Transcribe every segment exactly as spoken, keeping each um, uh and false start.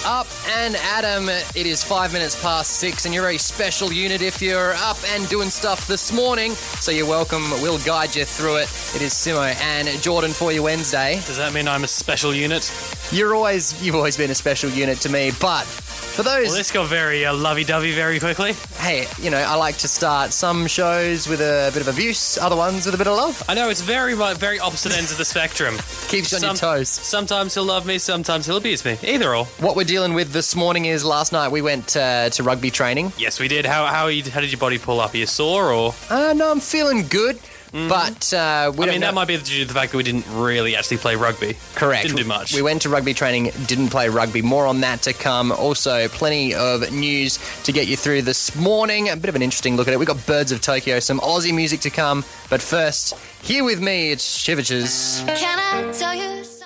Up and Adam, it is five minutes past six, and you're a special unit if you're up and doing stuff this morning. So you're welcome. We'll guide you through it. It is Simo and Jordan for your Wednesday. Does that mean I'm a special unit? You're always, you've always been a special unit to me, but for those... Well, this got very uh, lovey-dovey very quickly. Hey, you know, I like to start some shows with a bit of abuse, other ones with a bit of love. I know, it's very, very opposite ends of the spectrum. Keeps you on Some, your toes. Sometimes he'll love me, sometimes he'll abuse me. Either or. What we're dealing with this morning is last night we went uh, to rugby training. Yes, we did. How how, you, how did your body pull up? Are you sore or...? Uh, no, I'm feeling good, mm-hmm. but uh, we I don't mean, know. that might be due to the fact that we didn't really actually play rugby. Correct. Didn't do much. We went to rugby training, didn't play rugby. More on that to come. Also, plenty of news to get you through this morning. A bit of an interesting look at it. We've got Birds of Tokyo, some Aussie music to come. But first, here with me, it's Shivages. Can I tell you something?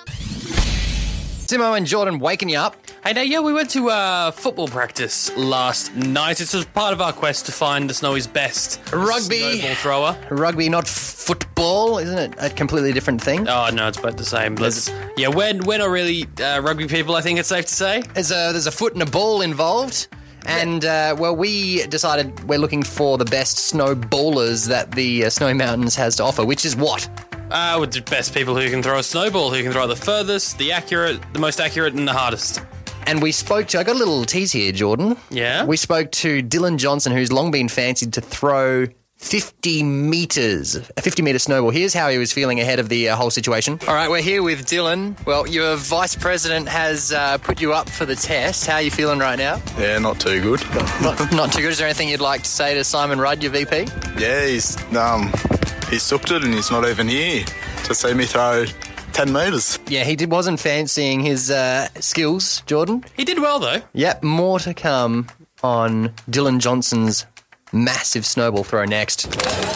Simo and Jordan waking you up. Hey, now, yeah, we went to uh, football practice last night. It's just part of our quest to find the Snowy's best Rugby. snowball thrower. Rugby, not football, isn't it? A completely different thing. Oh, no, it's both the same. Let's, yeah, we're, we're not really uh, rugby people, I think it's safe to say. There's a, there's a foot and a ball involved. And, uh, well, we decided we're looking for the best snowballers that the uh, Snowy Mountains has to offer, which is what? Uh, with the best people who can throw a snowball, who can throw it the furthest, the accurate, the most accurate, and the hardest. And we spoke to, I got a little tease here, Jordan. Yeah? We spoke to Dylan Johnson, who's long been fancied to throw fifty metres, a fifty metre snowball. Here's how he was feeling ahead of the uh, whole situation. All right, we're here with Dylan. Well, your vice president has uh, put you up for the test. How are you feeling right now? Yeah, not too good. Not, not too good. Is there anything you'd like to say to Simon Rudd, your V P? Yeah, he's um, he's sucked it and he's not even here to see me throw ten metres. Yeah, he did, wasn't fancying his uh, skills, Jordan. He did well, though. Yep, more to come on Dylan Johnson's massive snowball throw next.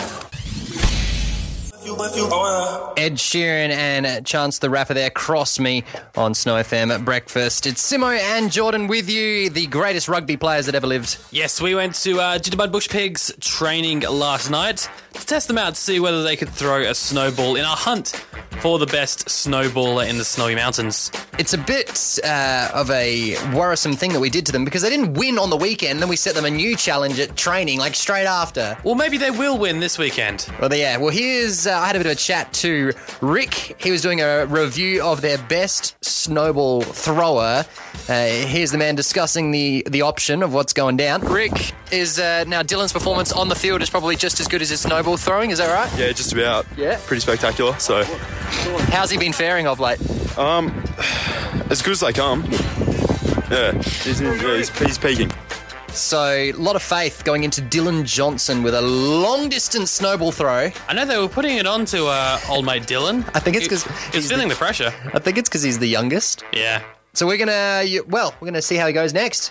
Ed Sheeran and Chance the Rapper there, Cross Me on Snow F M at breakfast. It's Simo and Jordan with you, the greatest rugby players that ever lived. Yes, we went to uh, Jitterbug Bush Pigs training last night to test them out to see whether they could throw a snowball in our hunt for the best snowballer in the Snowy Mountains. It's a bit uh, of a worrisome thing that we did to them because they didn't win on the weekend, then we set them a new challenge at training, like straight after. Well, maybe they will win this weekend. Well, yeah. Well, here's, uh, I had a bit of a chat to Rick. He was doing a review of their best snowball thrower. Uh, here's the man discussing the, the option of what's going down. Rick, is uh, now Dylan's performance on the field is probably just as good as his snowball throwing, is that right? Yeah, just about. Yeah. Pretty spectacular, so... How's he been faring of late? Um, as good as they come. Yeah, he's, yeah, he's, he's peaking. So, a lot of faith going into Dylan Johnson with a long-distance snowball throw. I know they were putting it on to uh, old mate Dylan. I think it's because... He, he's feeling the, the pressure. I think it's because he's the youngest. Yeah. So we're going to... Well, we're going to see how he goes next.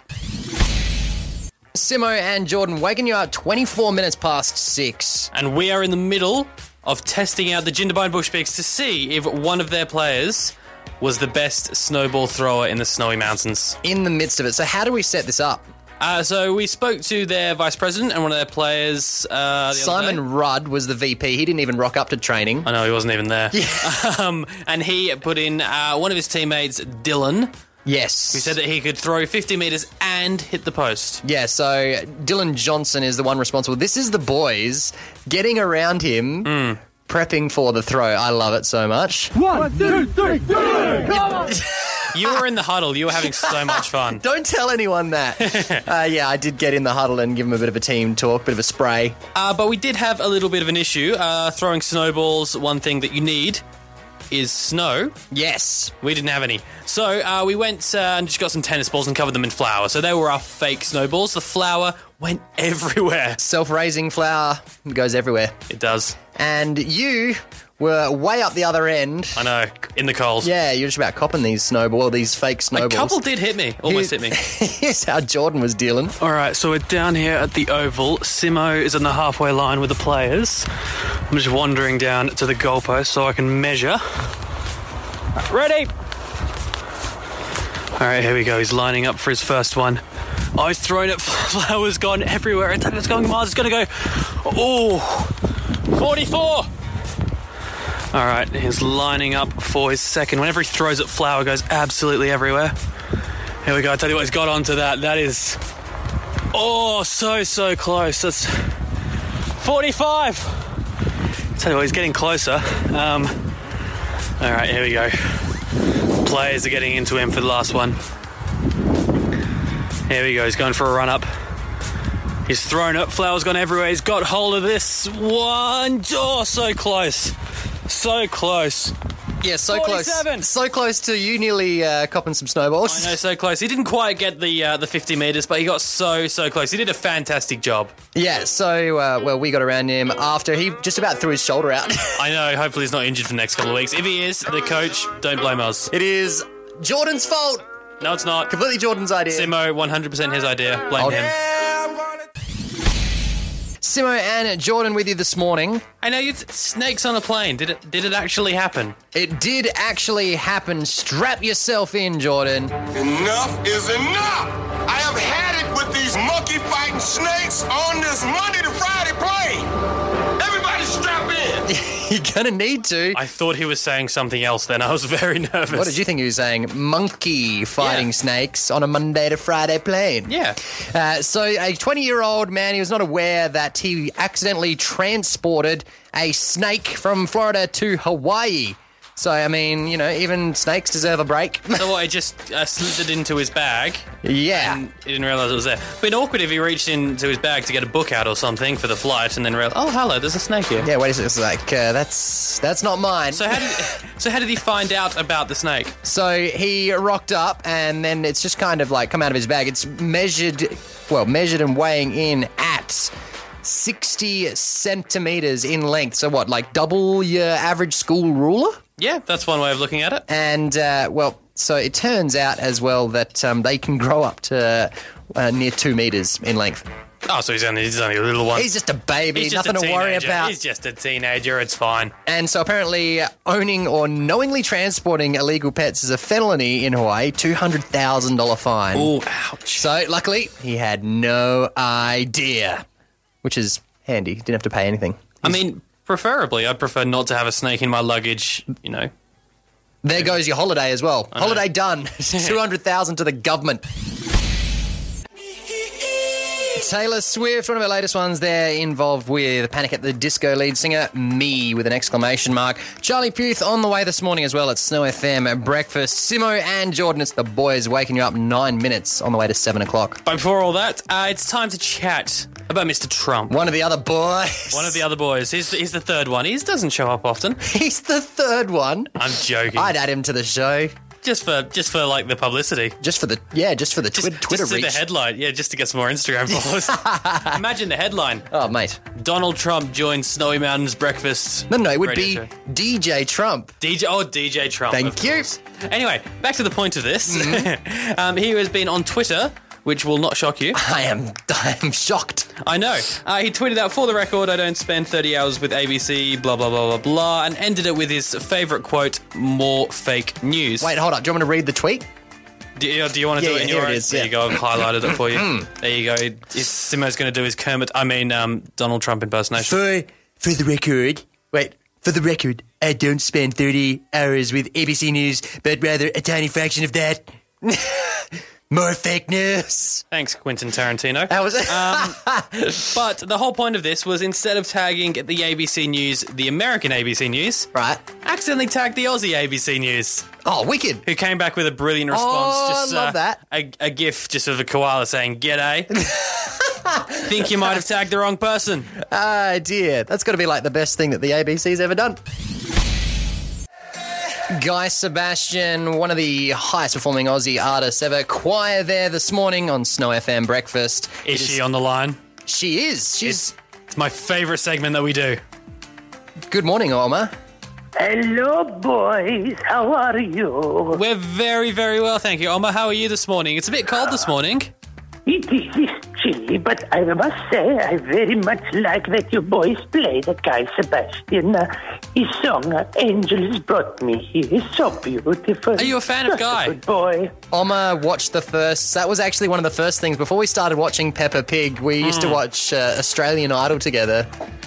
Simo and Jordan waking you up twenty-four minutes past six. And we are in the middle of testing out the Jindabyne Bush Pigs to see if one of their players was the best snowball thrower in the Snowy Mountains. In the midst of it. So how do we set this up? Uh, so we spoke to their vice president and one of their players. Uh, the Simon other day. Rudd was the V P. He didn't even rock up to training. I know, he wasn't even there. Yeah. um, and he put in uh, one of his teammates, Dylan, Yes. who said that he could throw fifty metres and hit the post. Yeah, so Dylan Johnson is the one responsible. This is the boys getting around him, mm. prepping for the throw. I love it so much. One, two, three, go! Come on! You were in the huddle. You were having so much fun. Don't tell anyone that. uh, yeah, I did get in the huddle and give him a bit of a team talk, bit of a spray. Uh, but we did have a little bit of an issue. Uh, throwing snowballs, one thing that you need is snow. Yes. We didn't have any. So uh, we went uh, and just got some tennis balls and covered them in flour. So they were our fake snowballs. The flour went everywhere. Self-raising flour goes everywhere. It does. And you were way up the other end. I know, in the cold. Yeah, you're just about copping these snowball, these fake snowballs. A couple did hit me, almost hit me. Here's how Jordan was dealing. All right, so we're down here at the Oval. Simo is on the halfway line with the players. I'm just wandering down to the goalpost so I can measure. Ready? All right, here we go. He's lining up for his first one. Oh, he's throwing it. Flour's gone everywhere. It's going miles. It's going to go. Oh, forty-four. All right, he's lining up for his second. Whenever he throws it, flour goes absolutely everywhere. Here we go. I tell you what, he's got onto that. That is, oh, so, so close. That's forty-five. Tell you what, he's getting closer. Um, all right, here we go. Players are getting into him for the last one. Here we go. He's going for a run up. He's thrown it. Flower's gone everywhere. He's got hold of this one. Oh, so close. So close. Yeah, so forty-seven. close. So close to you nearly uh, copping some snowballs. I know, so close. He didn't quite get the uh, the fifty metres, but he got so, so close. He did a fantastic job. Yeah, so, uh, well, we got around him after he just about threw his shoulder out. I know. Hopefully he's not injured for the next couple of weeks. If he is, the coach, don't blame us. It is Jordan's fault. No, it's not. Completely Jordan's idea. Simo, one hundred percent his idea. Blame Oh, him. Simo and Jordan with you this morning. I know, you th- snakes on a plane. Did it Did it actually happen? It did actually happen. Strap yourself in, Jordan. Enough is enough! I have had it with these monkey-fighting snakes on this Monday to Friday plane! Everybody strap in! You're gonna need to. I thought he was saying something else then. I was very nervous. What did you think he was saying? Monkey fighting Yeah. snakes on a Monday to Friday plane. Yeah. Uh, so a twenty-year-old man, he was not aware that he accidentally transported a snake from Florida to Hawaii. So, I mean, you know, even snakes deserve a break. So what, he just uh, slid it into his bag Yeah. and he didn't realise it was there. Bit awkward if he reached into his bag to get a book out or something for the flight and then realised, oh, hello, there's a snake here. Yeah, wait a second. It's like, uh, that's, that's not mine. So how did so how did he find out about the snake? So he rocked up, and then it's just kind of like come out of his bag. It's measured, well, measured and weighing in at sixty centimeters in length. So what, like double your average school ruler? Yeah, that's one way of looking at it. And, uh, well, so it turns out as well that um, they can grow up to uh, near two meters in length. Oh, so he's only he's only a little one. He's just a baby, He's just nothing a to worry teenager. about. He's just a teenager. It's fine. And so apparently owning or knowingly transporting illegal pets is a felony in Hawaii, two hundred thousand dollars fine. Oh, ouch. So luckily, he had no idea, which is handy. Didn't have to pay anything. I mean, preferably, I'd prefer not to have a snake in my luggage, you know. There goes your holiday as well. Holiday done. two hundred thousand dollars to the government. Taylor Swift, one of our latest ones there, involved with Panic at the Disco lead singer, Me, with an exclamation mark. Charlie Puth on the way this morning as well at Snow F M at breakfast. Simo and Jordan, it's the boys waking you up nine minutes on the way to seven o'clock. But before all that, uh, it's time to chat about Mister Trump. One of the other boys. One of the other boys. He's, he's the third one. He doesn't show up often. He's the third one. I'm joking. I'd add him to the show. Just for just for like the publicity. Just for the, yeah, just for the Just, twi- Twitter just reach. the headline. Yeah, just to get some more Instagram followers. Imagine the headline. Oh, mate. Donald Trump joins Snowy Mountains breakfast. No, no, it would radio be show. D J Trump. D J. Oh, D J Trump. Thank of you. course. Anyway, back to the point of this. Mm-hmm. um, he has been on Twitter, which will not shock you. I am, I am shocked. I know. Uh, he tweeted out, for the record, I don't spend thirty hours with A B C, blah, blah, blah, blah, blah, and ended it with his favourite quote, more fake news. Wait, hold up. Do you want me to read the tweet? Do you, do you want to Yeah, do it in yeah, your here it own? is, There yeah. you go. I've highlighted it for you. There you go. It, it's, Simo's going to do his Kermit, I mean, um, Donald Trump impersonation. For, for the record, wait, for the record, I don't spend thirty hours with A B C News, but rather a tiny fraction of that. More fake news. Thanks, Quentin Tarantino. That was it. Um, but the whole point of this was, instead of tagging the A B C News, the American A B C News, Right. accidentally tagged the Aussie A B C News, Oh, wicked. who came back with a brilliant response. Oh, just, I love uh, that. A, a gif just of a koala saying, "G'day." Think you might have tagged the wrong person. Ah, dear. That's got to be like the best thing that the A B C's ever done. Guy Sebastian, one of the highest performing Aussie artists ever. Choir there this morning on Snow F M Breakfast. Is It she on the line? She is. She's. It's, it's my favourite segment that we do. Good morning, Oma. Hello, boys. How are you? We're very, very well, thank you. Oma, how are you this morning? It's a bit cold this morning. It is chilly, but I must say I very much like that you boys play the Guy Sebastian. Uh, his song, uh, Angels Brought Me Here, is so beautiful. Are you a fan of Such a Guy? good boy. Oma watched the first. That was actually one of the first things before we started watching Peppa Pig. We used Hmm. to watch uh, Australian Idol together.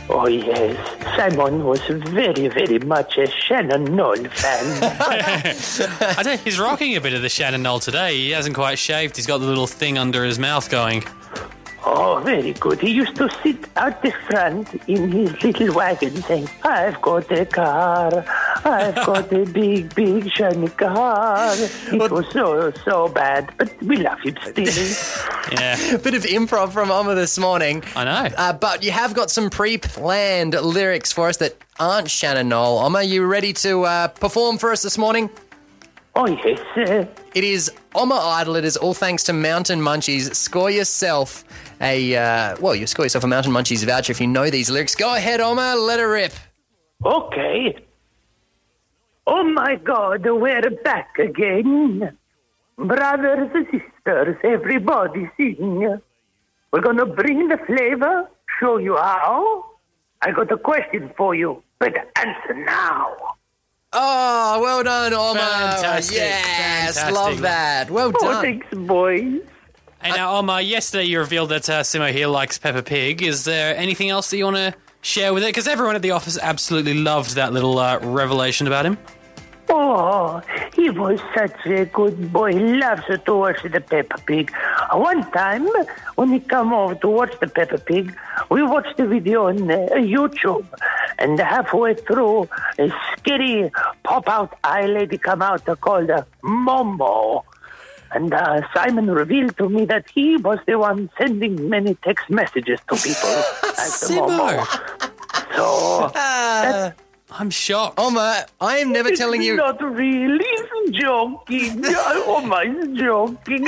Oh, yes. Simon was very, very much a Shannon Knoll fan. I don't, he's rocking a bit of the Shannon Knoll today. He hasn't quite shaved. He's got the little thing under his mouth going. Oh, very good. He used to sit out the front in his little wagon saying, I've got a car. I've got a big, big, shiny car. It was so, so bad, but we love him still. Yeah. Bit of improv from Oma this morning. I know. Uh, but you have got some pre-planned lyrics for us that aren't Shannon Knoll. Oma, you ready to uh, perform for us this morning? Oh, yes. Uh, It is Oma Idol. It is all thanks to Mountain Munchies. Score yourself a, uh, well, you score yourself a Mountain Munchies voucher if you know these lyrics. Go ahead, Oma, let her rip. okay. Oh, my God, we're back again. Brothers and sisters, everybody sing. We're going to bring the flavor, show you how. I got a question for you. Better answer now. Oh, well done, Oma. Fantastic, Yes, fantastic. love that. Well Oh, done. thanks, boys. Hey, now, Oma, yesterday you revealed that uh, Simo here likes Peppa Pig. Is there anything else that you want to share with it? Because everyone at the office absolutely loved that little uh, revelation about him. Oh, he was such a good boy. He loves to watch the Peppa Pig. Uh, One time, when he come over to watch the Peppa Pig, we watched the video on uh, YouTube. And halfway through, a scary pop-out eye lady come out uh, called uh, Momo. And uh, Simon revealed to me that he was the one sending many text messages to people as the Simo. Momo. So, that, I'm shocked. Oma, I am never telling you... Not really. He's joking. Oh, my, he's joking.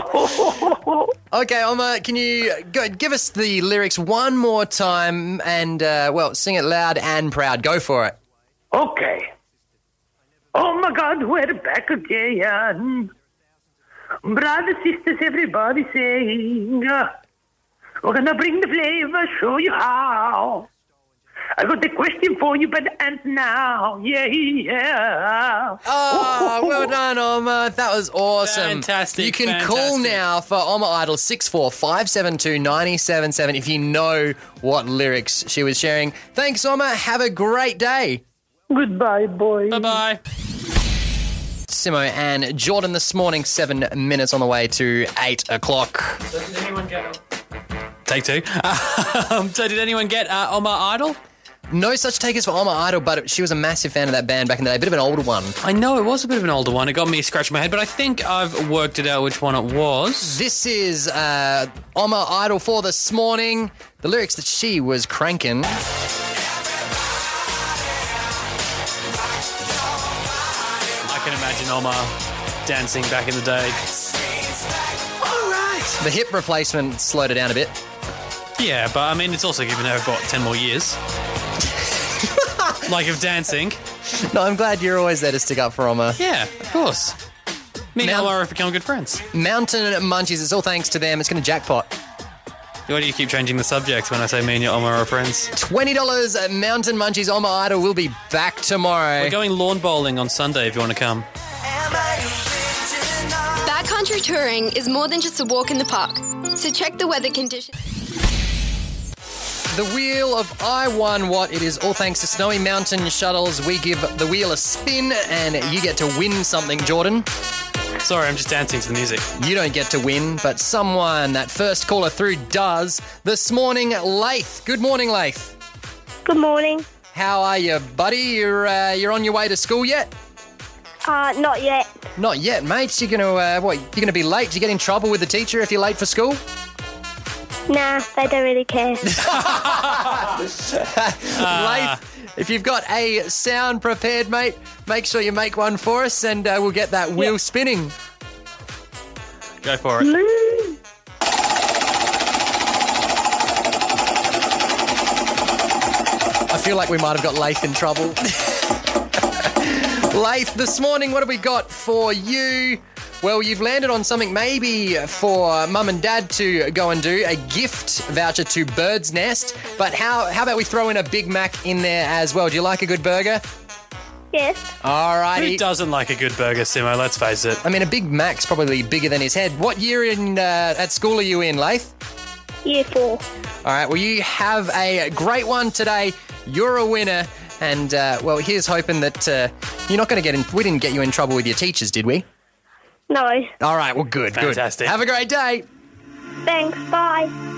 Okay, Oma, can you go, give us the lyrics one more time and, uh, well, sing it loud and proud. Go for it. Okay. Oh, my God, we're back again. Brothers, sisters, everybody sing. We're going to bring the flavor, show you how. I got a question for you, but answer now. Yeah, yeah. Oh, well done, Oma. That was awesome. Fantastic, You can fantastic. call now for Oma Idol six four five seven two nine seven seven if you know what lyrics she was sharing. Thanks, Oma. Have a great day. Goodbye, boys. Bye-bye. Simo and Jordan this morning, seven minutes on the way to eight o'clock. Take two. Um, so did anyone get uh, Oma Idol? No such takers for Oma Idol, but she was a massive fan of that band back in the day. A bit of an older one. I know, it was a bit of an older one. It got me scratching my head, but I think I've worked it out which one it was. This is uh, Oma Idol for this morning. The lyrics that she was cranking. I can imagine Oma dancing back in the day. The hip replacement slowed it down a bit. Yeah, but I mean, it's also given her about ten more years. Like of dancing. No, I'm glad you're always there to stick up for Oma. Yeah, of course. Me and Mount- Oma have become good friends. Mountain Munchies, it's all thanks to them. It's going to jackpot. Why do you keep changing the subject when I say me and your Oma are friends? twenty dollars at Mountain Munchies. Oma Idol will be back tomorrow. We're going lawn bowling on Sunday if you want to come. Backcountry touring is more than just a walk in the park. So check the weather conditions. The wheel of I Won What. It is all thanks to Snowy Mountain Shuttles. We give the wheel a spin and you get to win something, Jordan. Sorry, I'm just dancing to the music. You don't get to win, but someone, that first caller through, does. This morning, Laith. Good morning, Laith. Good morning. How are you, buddy? You're uh, you're on your way to school yet? Uh, not yet. Not yet, mate. You're gonna uh, what? You're gonna be late. Do you get in trouble with the teacher if you're late for school? Nah, they don't really care. Laith, if you've got a sound prepared, mate, make sure you make one for us, and uh, we'll get that wheel spinning. Go for it. I feel like we might have got Laith in trouble. Laith, this morning, what have we got for you? Well, you've landed on something maybe for mum and dad to go and do, a gift voucher to Bird's Nest. But how how about we throw in a Big Mac in there as well? Do you like a good burger? Yes. Alrighty. Who doesn't like a good burger, Simo? Let's face it. I mean, a Big Mac's probably bigger than his head. What year in uh, at school are you in, Laith? Year four. All right, well, you have a great one today. You're a winner. And, uh, well, here's hoping that uh, you're not going to get in... We didn't get you in trouble with your teachers, did we? No. All right, well, good, Fantastic. good. Have a great day. Thanks, bye.